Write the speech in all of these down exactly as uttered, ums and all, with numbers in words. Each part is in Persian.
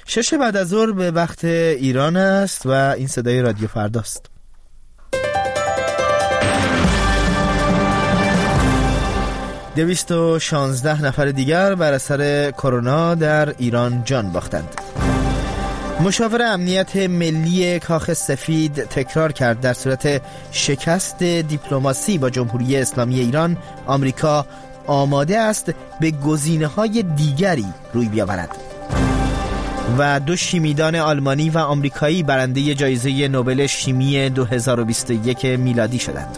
شش بعد از ظهر به وقت ایران است و این صدای رادیو فرداست. دویست و شانزده نفر دیگر بر اثر کرونا در ایران جان باختند. مشاور امنیت ملی کاخ سفید تکرار کرد در صورت شکست دیپلماسی با جمهوری اسلامی ایران، آمریکا آماده است به گزینه‌های دیگری روی بیاورد. و دو شیمیدان آلمانی و آمریکایی برنده جایزه نوبل شیمی دو هزار و بیست و یک میلادی شدند.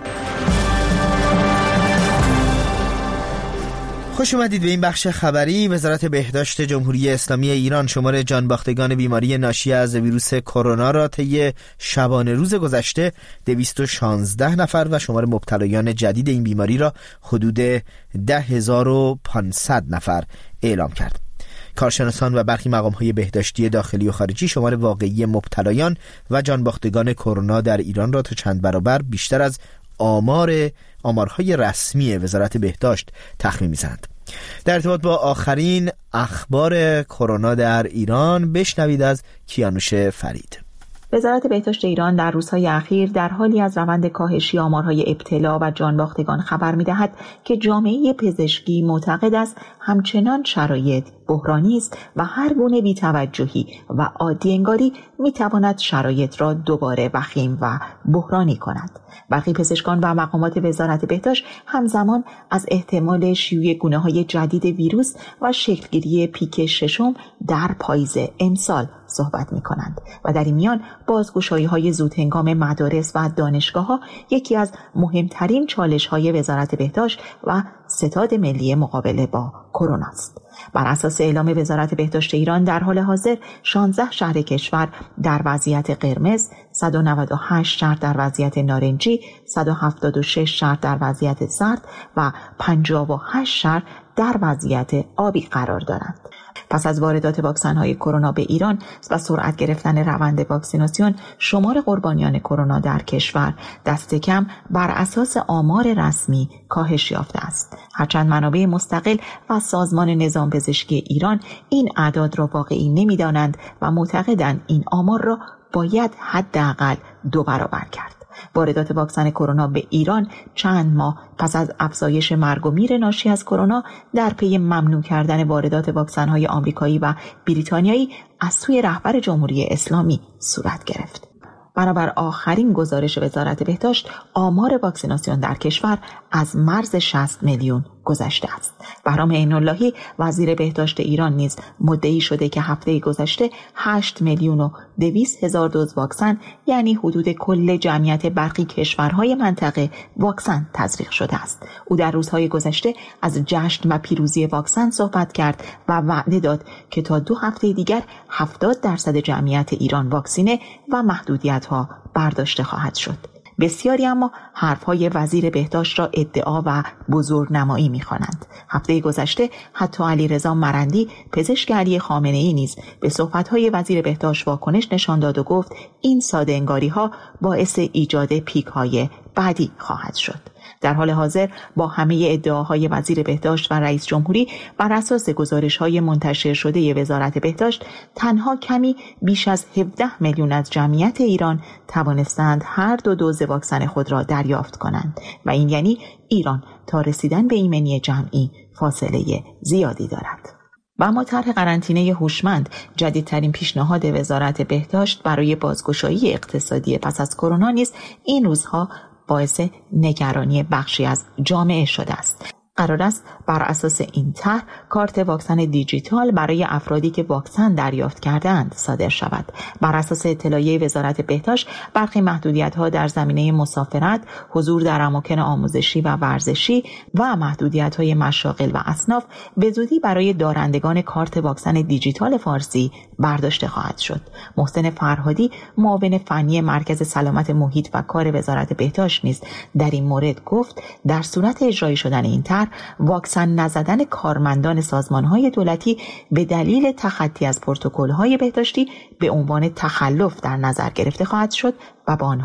خوش اومدید به این بخش خبری. وزارت بهداشت جمهوری اسلامی ایران شمار جانباختگان بیماری ناشی از ویروس کرونا را طی شبانه روز گذشته دویست و شانزده نفر و شمار مبتلایان جدید این بیماری را حدود ده هزار و پانصد نفر اعلام کرد. کارشناسان و برخی مقام‌های بهداشتی داخلی و خارجی شمار واقعی مبتلایان و جانباختگان کرونا در ایران را تا چند برابر بیشتر از آمار آمارهای رسمی وزارت بهداشت تخمین می‌زنند. در ارتباط با آخرین اخبار کرونا در ایران بشنوید از کیانوش فرید. وزارت بهداشت ایران در روزهای اخیر در حالی از روند کاهشی آمارهای ابتلا و جانباختگان خبر می‌دهد که جامعه پزشکی معتقد است همچنان شرایط بحرانی است و هر گونه بی‌توجهی و عادی انگاری می‌تواند شرایط را دوباره وخیم و بحرانی کند. برخی پزشکان و مقامات وزارت بهداشت همزمان از احتمال شیوع گونه‌های جدید ویروس و شکلگیری پیک ششم در پاییز امسال صحبت می‌کنند و در این میان بازگشایی‌های زودهنگام مدارس و دانشگاه‌ها یکی از مهمترین چالش‌های وزارت بهداشت و ستاد ملی مقابله با کرونا است. بر اساس اعلام وزارت بهداشت ایران در حال حاضر شانزده شهر کشور در وضعیت قرمز، صد و نود و هشت شهر در وضعیت نارنجی، صد و هفتاد و شش شهر در وضعیت زرد و پنجاه و هشت شهر در وضعیت آبی قرار دارند. پس از واردات واکسن‌های کرونا به ایران و سرعت گرفتن روند واکسیناسیون، شمار قربانیان کرونا در کشور دست کم بر اساس آمار رسمی کاهش یافته است. هرچند منابع مستقل و سازمان نظام پزشکی ایران این اعداد را واقعی نمی‌دانند و معتقدند این آمار را باید حداقل دو برابر کرد. واردات واکسن کرونا به ایران چند ماه پس از افزایش مرگ و میر ناشی از کرونا در پی ممنوع کردن واردات واکسن‌های آمریکایی و بریتانیایی از سوی رهبر جمهوری اسلامی صورت گرفت. بنابر آخرین گزارش وزارت بهداشت، آمار واکسیناسیون در کشور از مرز شصت میلیون گذشته است. بهرام عین‌اللهی وزیر بهداشت ایران نیز مدعی شده که هفته گذشته هشت میلیون و دویست هزار دوز واکسن، یعنی حدود کل جمعیت برخی کشورهای منطقه، واکسن تزریق شده است. او در روزهای گذشته از جشن و پیروزی واکسن صحبت کرد و وعده داد که تا دو هفته دیگر هفتاد درصد جمعیت ایران واکسینه و محدودیت‌ها برداشته خواهد شد. بسیاری اما حرفهای وزیر بهداشت را ادعا و بزرگنمایی می‌خوانند. هفته گذشته حتی علیرضا مرندی، پزشک علی خامنه‌ای نیز به صحبت‌های وزیر بهداشت واکنش نشان داد و گفت این ساده انگاری‌ها باعث ایجاد پیک‌های بعدی خواهد شد. در حال حاضر با همه ادعاهای وزیر بهداشت و رئیس جمهوری، بر اساس گزارش‌های منتشر شده وزارت بهداشت، تنها کمی بیش از هفده میلیون از جمعیت ایران توانستند هر دو دوز واکسن خود را دریافت کنند و این یعنی ایران تا رسیدن به ایمنی جمعی فاصله زیادی دارد. و اما طرح قرنطینه هوشمند، جدیدترین پیشنهاد وزارت بهداشت برای بازگشایی اقتصادی پس از کرونا، نیز این روزها باعث نگرانی بخشی از جامعه شده است. قرار است بر اساس این طرح کارت واکسن دیجیتال برای افرادی که واکسن دریافت کرده‌اند صادر شود. بر اساس اطلاعیه وزارت بهداشت، برخی محدودیت‌ها در زمینه مسافرت، حضور در اماکن آموزشی و ورزشی و محدودیت‌های مشاغل و اصناف به زودی برای دارندگان کارت واکسن دیجیتال فارسی برداشته خواهد شد. محسن فرهادی، معاون فنی مرکز سلامت محیط و کار وزارت بهداشت، نیز در این مورد گفت در صورت اجرایی شدن این طرح، واکسن نزدن کارمندان سازمان‌های دولتی به دلیل تخطی از پروتکل‌های بهداشتی به عنوان تخلف در نظر گرفته خواهد شد و با آنها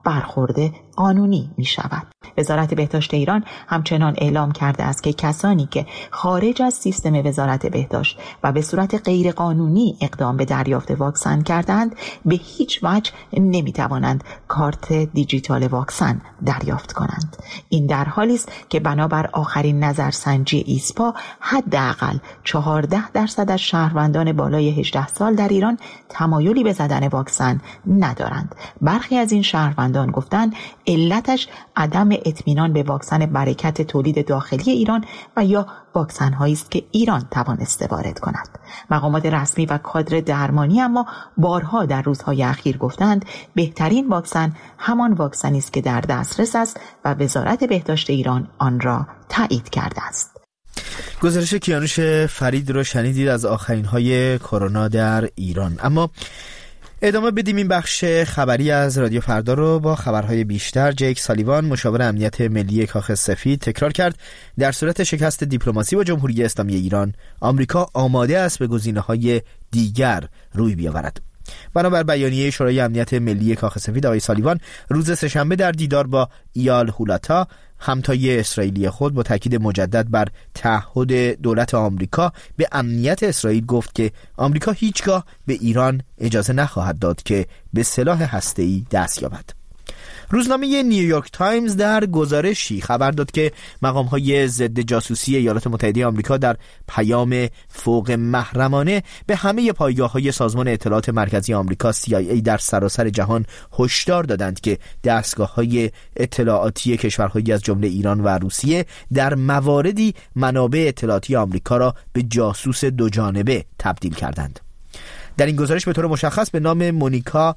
برخورد قانونی می شود. وزارت بهداشت ایران همچنان اعلام کرده است که کسانی که خارج از سیستم وزارت بهداشت و به صورت غیر قانونی اقدام به دریافت واکسن کردند به هیچ وجه نمی توانند کارت دیجیتال واکسن دریافت کنند. این در حالی است که بنابر آخرین نظرسنجی ایسپا حداقل چهارده درصد از شهروندان بالای هجده سال در ایران تمایلی به زدن واکسن ندارند. برخی از این شهروندان گفتند علتش عدم اطمینان به واکسن برکت تولید داخلی ایران و یا واکسن هایی است که ایران توانسته وارد کند. مقامات رسمی و کادر درمانی اما بارها در روزهای اخیر گفتند بهترین واکسن همان واکسنی است که در دسترس است و وزارت بهداشت ایران آن را تایید کرده است. گزارش کیانوش فرید رو شنیدید از آخرین های کرونا در ایران. اما ادامه بدیم این بخش خبری از رادیو فردا رو با خبرهای بیشتر. جیک سالیوان مشاور امنیت ملی کاخ سفید تکرار کرد در صورت شکست دیپلماسی با جمهوری اسلامی ایران آمریکا آماده است به گزینه‌های دیگر روی بیاورد. بنابر بیانیه شورای امنیت ملی کاخ سفید، آقای سالیوان روز سه‌شنبه در دیدار با ایال هولاتا همتای اسرائیلی خود با تاکید مجدد بر تعهد دولت آمریکا به امنیت اسرائیل گفت که آمریکا هیچگاه به ایران اجازه نخواهد داد که به سلاح هسته‌ای دست یابد. روزنامه نیویورک تایمز در گزارشی خبر داد که مقام‌های ضد جاسوسی ایالات متحده آمریکا در پیام فوق محرمانه به همه پایگاه‌های سازمان اطلاعات مرکزی آمریکا سی آی ای در سراسر جهان هشدار دادند که دستگاه‌های اطلاعاتی کشورهایی از جمله ایران و روسیه در مواردی منابع اطلاعاتی آمریکا را به جاسوس دو جانبه تبدیل کردند. در این گزارش به طور مشخص به نام مونیکا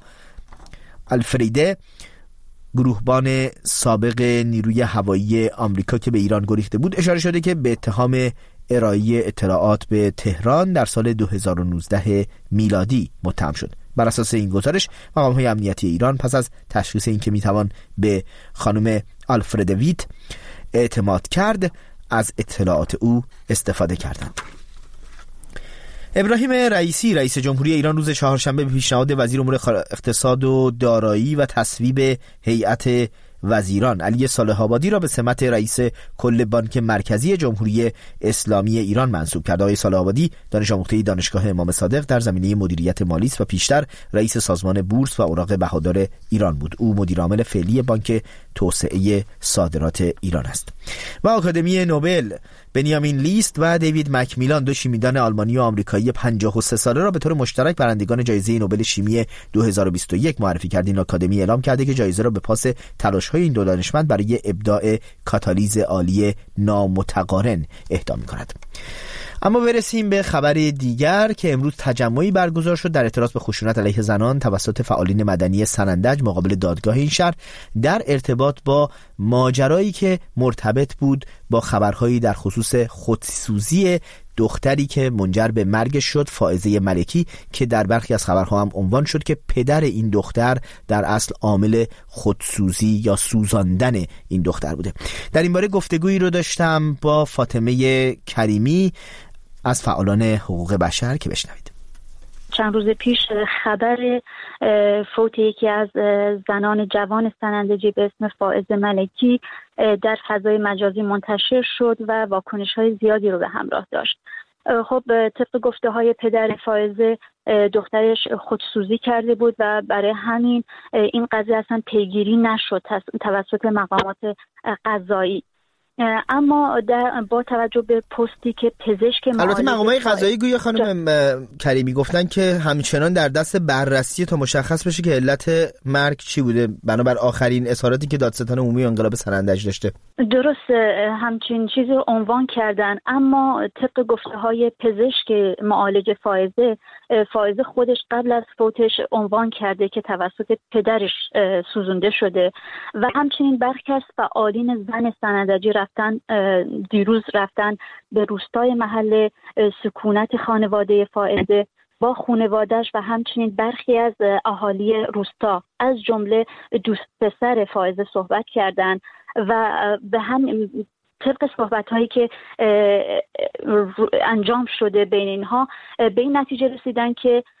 آلفریده، گروهبان سابق نیروی هوایی آمریکا که به ایران گریخته بود، اشاره شده که به اتهام ارائه اطلاعات به تهران در سال دو هزار و نوزده میلادی متهم شد. بر اساس این گزارش مقام‌های امنیتی ایران پس از تشخیص اینکه میتوان به خانم آلفردویت اعتماد کرد از اطلاعات او استفاده کردند. ابراهیم رئیسی رئیس جمهوری ایران روز چهارشنبه به پیشنهاد وزیر امور اقتصاد و دارایی و تصویب هیئت وزیران علی صالح آبادی را به سمت رئیس کل بانک مرکزی جمهوری اسلامی ایران منصوب کرد. آقای صالح آبادی دانش آموخته دانشگاه امام صادق در زمینه مدیریت مالی است و پیشتر رئیس سازمان بورس و اوراق بهادار ایران بود. او مدیر عامل فعلی بانک توسعه صادرات ایران است. و آکادمی نوبل بنیامین لیست و دیوید مکمیلان، دو شیمیدان آلمانی و آمریکایی پنجاه و سه ساله را به طور مشترک برندگان جایزه نوبل شیمی دو هزار و بیست و یک معرفی کرد. این آکادمی اعلام کرده که جایزه را به پاس تلاش‌های این دو دانشمند برای ابداع کاتالیز عالی نامتقارن اهدا می‌کند. اما برسیم به خبر دیگر که امروز تجمعی برگزار شد در اعتراض به خشونت علیه زنان توسط فعالین مدنی سنندج مقابل دادگاه این شهر در ارتباط با ماجرایی که مرتبط بود با خبرهایی در خصوص خودسوزی دختری که منجر به مرگش شد، فائزه ملکی، که در برخی از خبرها هم عنوان شد که پدر این دختر در اصل عامل خودسوزی یا سوزاندن این دختر بوده. در این باره گفتگویی رو داشتم با فاطمه کریمی از فعالان حقوق بشر که بشنوید. چند روز پیش خبر فوت یکی از زنان جوان سنندجی به اسم فائزه ملکی در فضای مجازی منتشر شد و واکنش‌های زیادی رو به همراه داشت. خب طبق گفته های پدر فائزه دخترش خودسوزی کرده بود و برای همین این قضیه اصلا پیگیری نشد توسط مقامات قضایی. اما در با توجه به پستی که پزشک البته مقامات قضایی گویا خانم کریمی گفتن که همچنان در دست بررسی تا مشخص بشه که علت مرگ چی بوده بنابر آخرین اظهاراتی که دادستان عمومی انقلاب سنندج داشته. درست همچین چیزی رو عنوان کردن، اما طبق گفته های پزشک معالج فائزه، فائزه خودش قبل از فوتش عنوان کرده که توسط پدرش سوزونده شده و همچنین برخی از فعالین زن سنندجی رفتن دیروز رفتن به روستای محل سکونت خانواده فائزه با خانواده‌اش و همچنین برخی از اهالی روستا از جمله دوست پسر فائزه صحبت کردند و به هم طبق صحبت‌هایی که انجام شده بین اینها به این نتیجه رسیدن که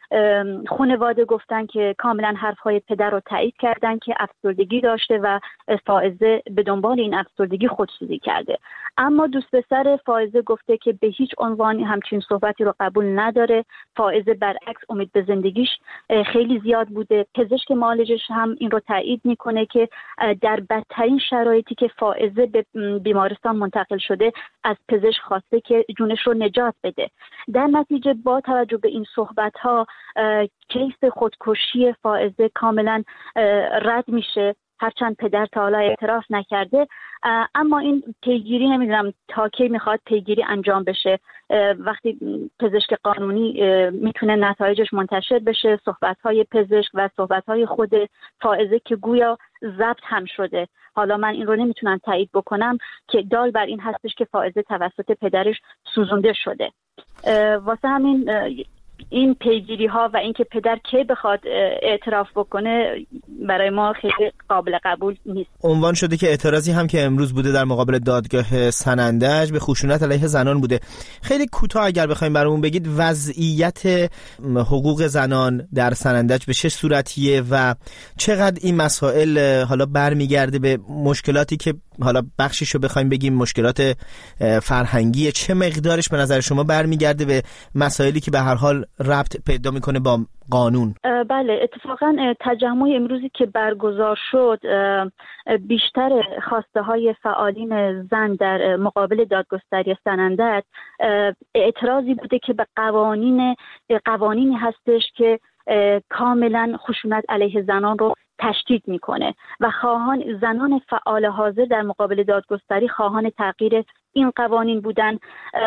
خانواده گفتن که کاملا حرفهای پدر رو تایید کردن که افسردگی داشته و فائزه به دنبال این افسردگی خودسوزی کرده. اما دوست پسر فائزه گفته که به هیچ عنوان همچین صحبتی رو قبول نداره. فائزه برعکس امید به زندگیش خیلی زیاد بوده. پزشک معالجش هم این رو تایید میکنه که در بدترین شرایطی که فائزه به بیمارستان منتقل شده از پزشک خواسته که جونش رو نجات بده. در نتیجه با توجه به این صحبت‌ها کیس خودکشی فائزه کاملا رد میشه، هرچند پدر تا حالا اعتراف نکرده. اما این پیگیری نمیدونم تا کی میخواد پیگیری انجام بشه. وقتی پزشک قانونی میتونه نتایجش منتشر بشه، صحبت‌های پزشک و صحبت‌های خود فائزه که گویا ضبط هم شده، حالا من این رو نمیتونم تایید بکنم، که دال بر این هستش که فائزه توسط پدرش سوزونده شده. واسه همین این پیگیری ها و اینکه پدر کی بخواد اعتراف بکنه برای ما خیلی قابل قبول نیست. عنوان شده که اعتراضی هم که امروز بوده در مقابل دادگاه سنندج به خشونت علیه زنان بوده. خیلی کوتاه اگر بخوایم برامون بگید وضعیت حقوق زنان در سنندج به چه صورتیه و چقدر این مسائل حالا برمیگرده به مشکلاتی که حالا بخشیشو بخوایم بگیم مشکلات فرهنگی، چه مقدارش به نظر شما برمیگرده به مسائلی که به هر حال ربط پیدا میکنه با قانون؟ بله، اتفاقا تجمع امروزی که برگزار شد بیشتر خواسته های فعالین زن در مقابل دادگستری سنندج اعتراضی بوده که به قوانین قوانینی هستش که کاملا خشونت علیه زنان رو تشدید میکنه و خواهان زنان فعال حاضر در مقابل دادگستری خواهان تغییر این قوانین بودن.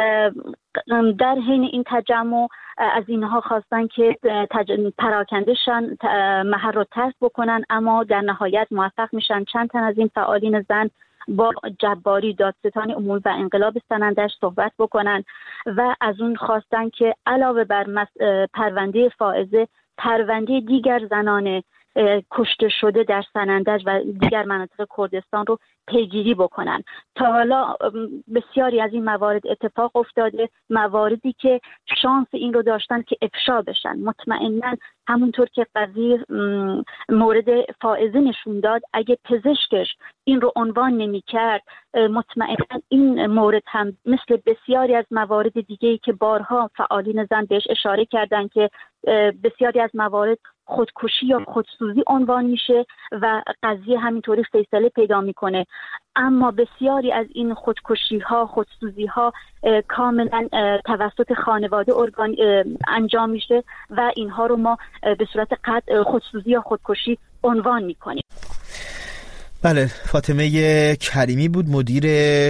در حین این تجمع از اینها خواستن که پراکندهشان محل رو ترک بکنن، اما در نهایت موفق میشن چند تن از این فعالین زن با جباری دادستان امور و انقلاب سنندج صحبت بکنن و از اون خواستن که علاوه بر پرونده فائزه پرونده دیگر زنان کشته شده در سنندج و دیگر مناطق کردستان رو پیگیری بکنن. تا حالا بسیاری از این موارد اتفاق افتاده، مواردی که شانس این رو داشتن که افشا بشن. مطمئناً همونطور که قضیه مورد فائزه نشون داد، اگه پزشکش این رو عنوان نمی کرد، مطمئناً این مورد هم مثل بسیاری از موارد دیگه‌ای که بارها فعالین زن بهش اشاره کردن که بسیاری از موارد خودکشی یا خودسوزی عنوان میشه و قضیه همینطوری فیصله پیدا میکنه. اما بسیاری از این خودکشی ها، خودسوزی ها کاملا توسط خانواده ارگان انجام میشه و اینها رو ما به صورت قطع خودسوزی یا خودکشی عنوان میکنیم. بله، فاطمه کریمی بود، مدیر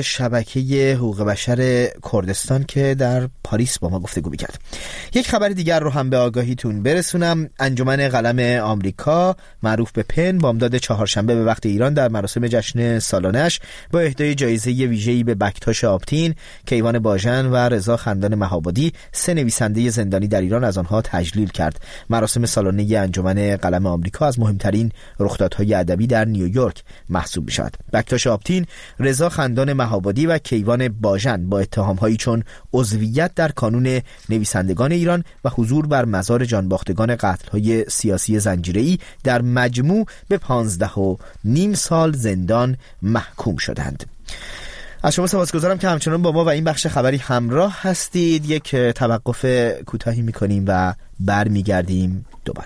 شبکه حقوق بشر کردستان که در پاریس با ما گفتگو می‌کرد. یک خبر دیگر رو هم به آگاهیتون برسونم. انجمن قلم آمریکا معروف به پن بامداد چهارشنبه به وقت ایران در مراسم جشن سالانش با اهدای جایزه ویژه‌ای به بکتاش آپتین، کیوان باژن و رضا خندان مهابادی، سه نویسنده زندانی در ایران، از آنها تجلیل کرد. مراسم سالانه انجمن قلم آمریکا از مهمترین رخدادهای ادبی در نیویورک محسوب می‌شود. بکتاش آپتین، رضا خندان مهابادی و کیوان باژن با اتهام‌هایی چون عضویت در کانون نویسندگان ایران و حضور بر مزار جانباختگان قتل‌های سیاسی زنجیره‌ای در مجموع به پانزده و نیم سال زندان محکوم شدند. از شما سپاسگزارم که همچنان با ما و این بخش خبری همراه هستید. یک توقف کوتاهی می‌کنیم و برمیگردیم دوباره.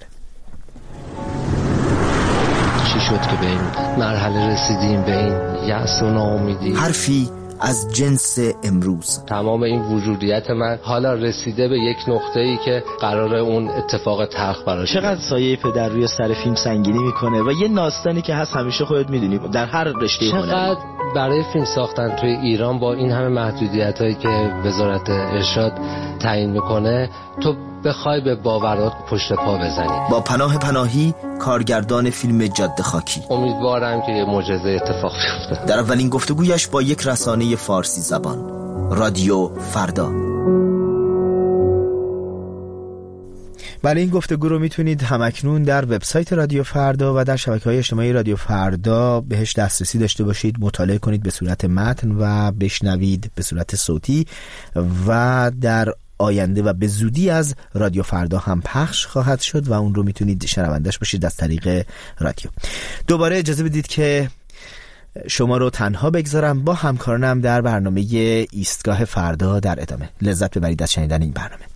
چی شد که به این مرحله رسیدیم، به این یأس و ناامیدی؟ حرفی از جنس امروز. تمام این وجودیت من حالا رسیده به یک نقطه‌ای که قرار اون اتفاق تلخ براش. چقدر سایه پدر روی سر فیلم سنگینی میکنه و یه داستانی که هست همیشه خودت میدونی در هر رشته هنری. چقدر برای فیلم ساختن توی ایران با این همه محدودیتایی که وزارت ارشاد تعیین میکنه تو بخوای به باورات پشت پا بزنی. با پناه پناهی، کارگردان فیلم جاده خاکی، امیدوارم که یه معجزه اتفاق بیفته. در اولین گفتگویش با یک رسانه فارسی زبان، رادیو فردا. بله، این گفتگو رو میتونید همکنون در وبسایت رادیو فردا و در شبکه‌های اجتماعی رادیو فردا بهش دسترسی داشته باشید، مطالعه کنید به صورت متن و بشنوید به صورت صوتی و در آینده و به زودی از رادیو فردا هم پخش خواهد شد و اون رو میتونید شنوندش باشید از طریق رادیو. دوباره اجازه بدید که شما رو تنها بگذارم، با همکارانم در برنامه ایستگاه فردا در ادامه. لذت ببرید از شنیدن این برنامه.